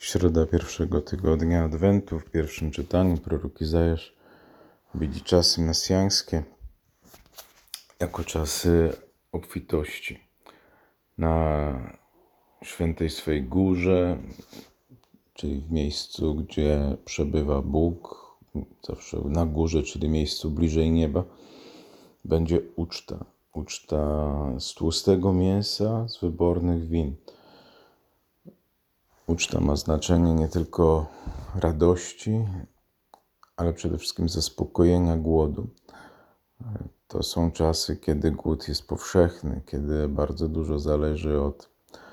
Środa pierwszego tygodnia Adwentu. W pierwszym czytaniu prorok Izajasz widzi czasy mesjańskie jako czasy obfitości. Na świętej swej górze, czyli w miejscu, gdzie przebywa Bóg, zawsze na górze, czyli miejscu bliżej nieba, będzie uczta. Uczta z tłustego mięsa, z wybornych win. Uczta ma znaczenie nie tylko radości, ale przede wszystkim zaspokojenia głodu. To są czasy, kiedy głód jest powszechny, kiedy bardzo dużo zależy od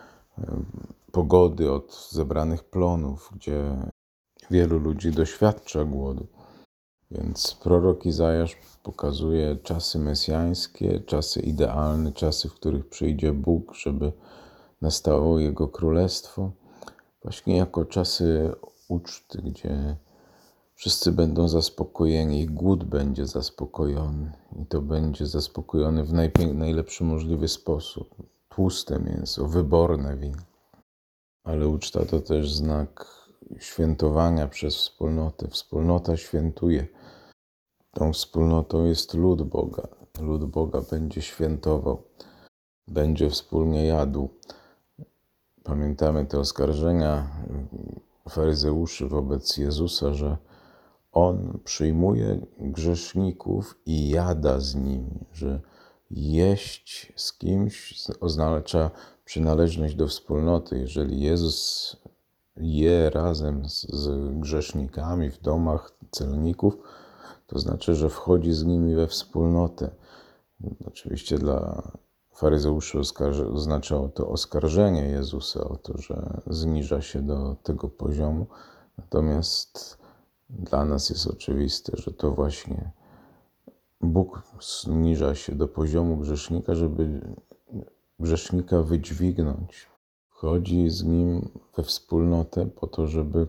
pogody, od zebranych plonów, gdzie wielu ludzi doświadcza głodu. Więc prorok Izajasz pokazuje czasy mesjańskie, czasy idealne, czasy, w których przyjdzie Bóg, żeby nastało Jego królestwo. Właśnie jako czasy uczty, gdzie wszyscy będą zaspokojeni i głód będzie zaspokojony. I to będzie zaspokojony w najlepszy możliwy sposób. Tłuste mięso, wyborne wino. Ale uczta to też znak świętowania przez wspólnotę. Wspólnota świętuje. Tą wspólnotą jest lud Boga. Lud Boga będzie świętował, będzie wspólnie jadł. Pamiętamy te oskarżenia faryzeuszy wobec Jezusa, że On przyjmuje grzeszników i jada z nimi, że jeść z kimś oznacza przynależność do wspólnoty. Jeżeli Jezus je razem z grzesznikami w domach celników, to znaczy, że wchodzi z nimi we wspólnotę. Oczywiście dla faryzeuszy oznaczało to oskarżenie Jezusa o to, że zniża się do tego poziomu. Natomiast dla nas jest oczywiste, że to właśnie Bóg zniża się do poziomu grzesznika, żeby grzesznika wydźwignąć. Wchodzi z nim we wspólnotę po to, żeby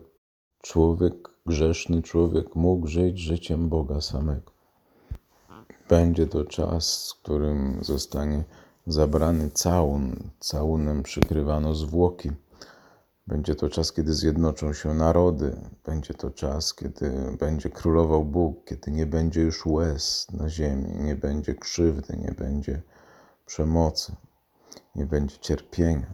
grzeszny człowiek mógł żyć życiem Boga samego. Będzie to czas, w którym zostanie zabrany całun. Całunem przykrywano zwłoki. Będzie to czas, kiedy zjednoczą się narody. Będzie to czas, kiedy będzie królował Bóg, kiedy nie będzie już łez na ziemi, nie będzie krzywdy, nie będzie przemocy, nie będzie cierpienia.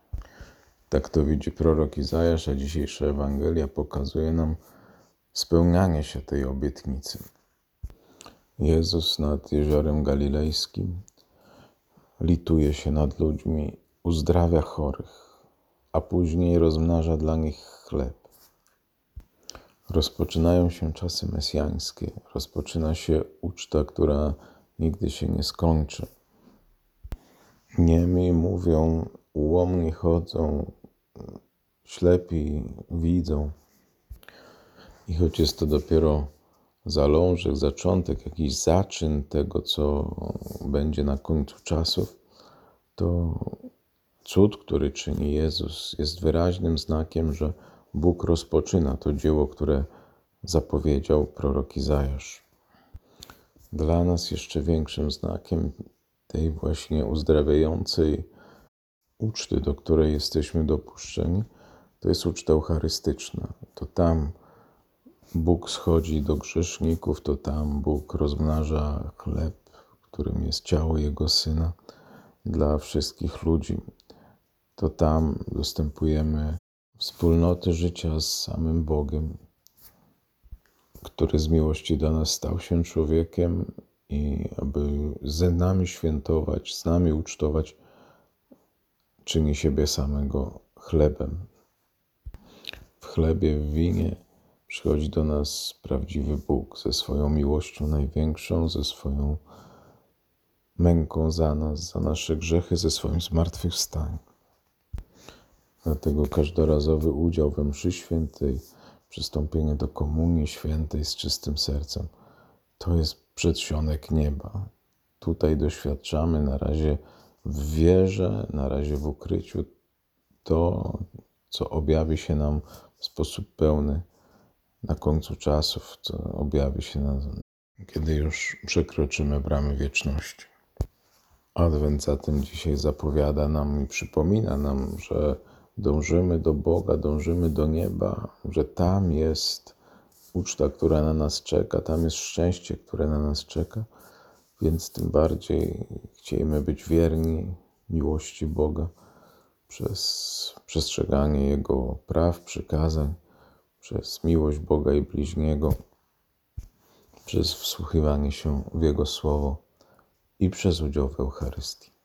Tak to widzi prorok Izajasz, a dzisiejsza Ewangelia pokazuje nam spełnianie się tej obietnicy. Jezus nad Jeziorem Galilejskim lituje się nad ludźmi, uzdrawia chorych, a później rozmnaża dla nich chleb. Rozpoczynają się czasy mesjańskie, rozpoczyna się uczta, która nigdy się nie skończy. Niemi mówią, ułomni chodzą, ślepi widzą. I choć jest to dopiero zalążek, zaczątek, jakiś zaczyn tego, co będzie na końcu czasów, to cud, który czyni Jezus, jest wyraźnym znakiem, że Bóg rozpoczyna to dzieło, które zapowiedział prorok Izajasz. Dla nas jeszcze większym znakiem tej właśnie uzdrawiającej uczty, do której jesteśmy dopuszczeni, to jest uczta eucharystyczna. To tam Bóg schodzi do grzeszników, to tam Bóg rozmnaża chleb, którym jest ciało Jego Syna dla wszystkich ludzi. To tam dostępujemy wspólnoty życia z samym Bogiem, który z miłości do nas stał się człowiekiem i aby z nami świętować, z nami ucztować, czyni siebie samego chlebem. W chlebie, w winie przychodzi do nas prawdziwy Bóg ze swoją miłością największą, ze swoją męką za nas, za nasze grzechy, ze swoim zmartwychwstaniem. Dlatego każdorazowy udział we mszy świętej, przystąpienie do komunii świętej z czystym sercem, to jest przedsionek nieba. Tutaj doświadczamy na razie w wierze, na razie w ukryciu to, co objawi się nam w sposób pełny na końcu czasów, co objawi się nam, kiedy już przekroczymy bramy wieczności. Adwent zatem dzisiaj zapowiada nam i przypomina nam, że dążymy do Boga, dążymy do nieba, że tam jest uczta, która na nas czeka, tam jest szczęście, które na nas czeka, więc tym bardziej chcielibyśmy być wierni miłości Boga przez przestrzeganie Jego praw, przykazań, przez miłość Boga i bliźniego, przez wsłuchiwanie się w Jego Słowo i przez udział w Eucharystii.